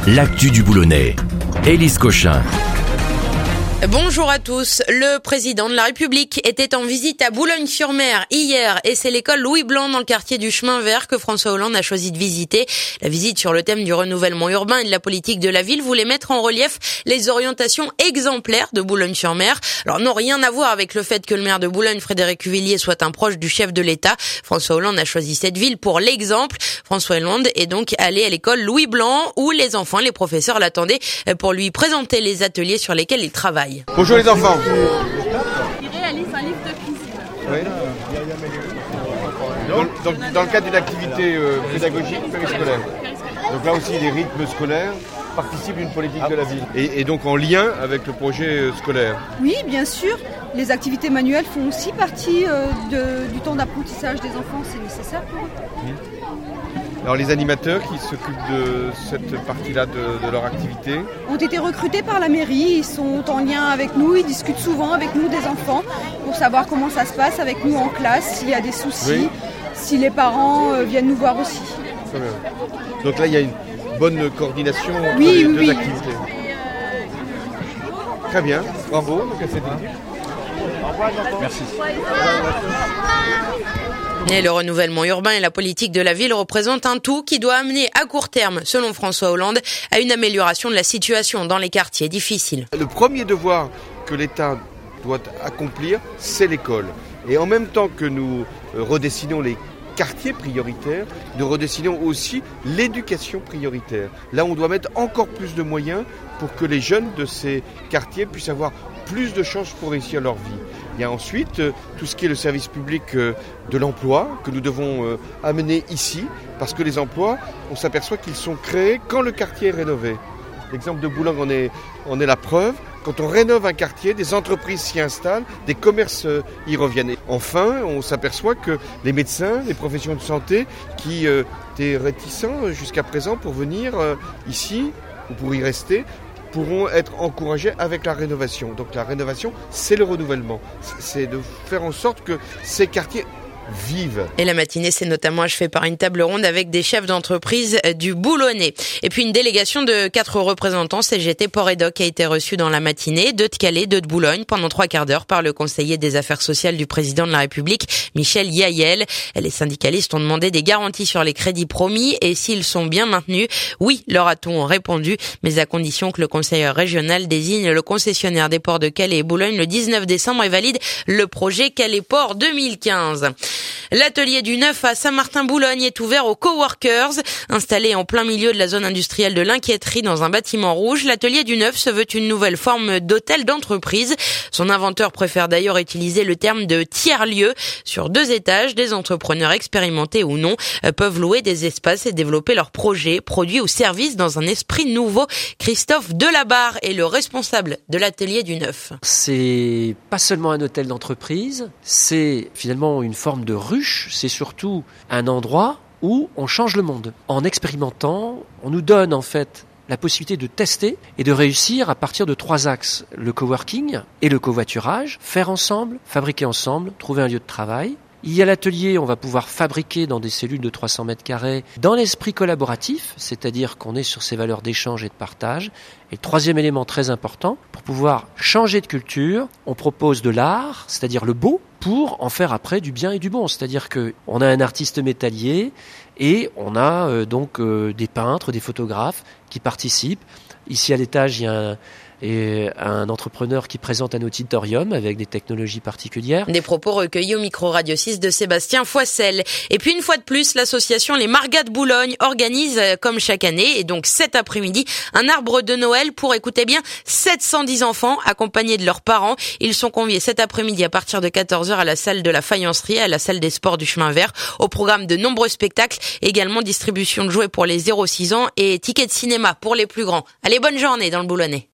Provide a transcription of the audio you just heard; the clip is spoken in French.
l'actu du Boulonnais. Élise Cochin. Bonjour à tous. Le président de la République était en visite à Boulogne-sur-Mer hier et c'est l'école Louis Blanc dans le quartier du Chemin Vert que François Hollande a choisi de visiter. La visite sur le thème du renouvellement urbain et de la politique de la ville voulait mettre en relief les orientations exemplaires de Boulogne-sur-Mer. Alors non, rien à voir avec le fait que le maire de Boulogne, Frédéric Huvillier, soit un proche du chef de l'État. François Hollande a choisi cette ville pour l'exemple. François Hollande est donc allé à l'école Louis Blanc où les enfants, les professeurs l'attendaient pour lui présenter les ateliers sur lesquels il travaille. Bonjour les enfants. Il réalise un livre de cuisine. Oui. Dans le cadre d'une activité pédagogique périscolaire. Donc là aussi les rythmes scolaires participent d'une politique de la ville. Et donc en lien avec le projet scolaire. Oui, bien sûr. Les activités manuelles font aussi partie du temps d'apprentissage des enfants. C'est nécessaire pour eux. Alors les animateurs qui s'occupent de cette partie-là de leur activité ont été recrutés par la mairie, ils sont en lien avec nous, ils discutent souvent avec nous des enfants pour savoir comment ça se passe avec nous en classe, s'il y a des soucis, oui. Si les parents viennent nous voir aussi. Très bien. Donc là il y a une bonne coordination entre les deux activités. Très bien, bravo donc à cette équipe. Merci. Et le renouvellement urbain et la politique de la ville représentent un tout qui doit amener à court terme, selon François Hollande, à une amélioration de la situation dans les quartiers difficiles. Le premier devoir que l'État doit accomplir, c'est l'école. Et en même temps que nous redessinons les quartiers prioritaires, nous redessinons aussi l'éducation prioritaire. Là, on doit mettre encore plus de moyens pour que les jeunes de ces quartiers puissent avoir plus de chances pour réussir leur vie. Il y a ensuite tout ce qui est le service public de l'emploi que nous devons amener ici, parce que les emplois, on s'aperçoit qu'ils sont créés quand le quartier est rénové. L'exemple de Boulogne en est la preuve. Quand on rénove un quartier, des entreprises s'y installent, des commerces y reviennent. Et enfin, on s'aperçoit que les médecins, les professions de santé qui étaient réticents jusqu'à présent pour venir ici ou pour y rester, pourront être encouragés avec la rénovation. Donc la rénovation, c'est le renouvellement. C'est de faire en sorte que ces quartiers vivent. Et la matinée s'est notamment achevée par une table ronde avec des chefs d'entreprise du Boulonnais. Et puis une délégation de 4 représentants CGT Port et Doc a été reçue dans la matinée, 2 de Calais, 2 de Boulogne, pendant 3 quarts d'heure par le conseiller des affaires sociales du président de la République, Michel Yaël. Les syndicalistes ont demandé des garanties sur les crédits promis et s'ils sont bien maintenus. Oui, leur a-t-on répondu, mais à condition que le conseil régional désigne le concessionnaire des ports de Calais et Boulogne le 19 décembre et valide le projet Calais Port 2015. L'atelier du Neuf à Saint-Martin-Boulogne est ouvert aux coworkers. Installé en plein milieu de la zone industrielle de l'Inquiéterie dans un bâtiment rouge, l'atelier du Neuf se veut une nouvelle forme d'hôtel d'entreprise. Son inventeur préfère d'ailleurs utiliser le terme de tiers-lieu. Sur 2 étages, des entrepreneurs expérimentés ou non peuvent louer des espaces et développer leurs projets, produits ou services dans un esprit nouveau. Christophe Delabarre est le responsable de l'atelier du Neuf. C'est pas seulement un hôtel d'entreprise, c'est finalement une forme de ruche. C'est surtout un endroit où on change le monde. En expérimentant, on nous donne en fait la possibilité de tester et de réussir à partir de 3 axes. Le coworking et le covoiturage, faire ensemble, fabriquer ensemble, trouver un lieu de travail. Il y a l'atelier, on va pouvoir fabriquer dans des cellules de 300 mètres carrés dans l'esprit collaboratif, c'est-à-dire qu'on est sur ces valeurs d'échange et de partage. Et le 3e élément très important, pour pouvoir changer de culture, on propose de l'art, c'est-à-dire le beau, pour en faire après du bien et du bon. C'est-à-dire qu'on a un artiste métallier et on a des peintres, des photographes qui participent. Ici à l'étage, il y a un entrepreneur qui présente un auditorium avec des technologies particulières. Des propos recueillis au micro Radio 6 de Sébastien Foissel. Et puis une fois de plus, l'association Les Margas de Boulogne organise, comme chaque année, et donc cet après-midi, un arbre de Noël pour, écoutez bien, 710 enfants accompagnés de leurs parents. Ils sont conviés cet après-midi à partir de 14h à la salle de la Faïencerie, à la salle des sports du Chemin Vert. Au programme de nombreux spectacles, également distribution de jouets pour les 0-6 ans et tickets de cinéma pour les plus grands. Allez, bonne journée dans le Boulonnais.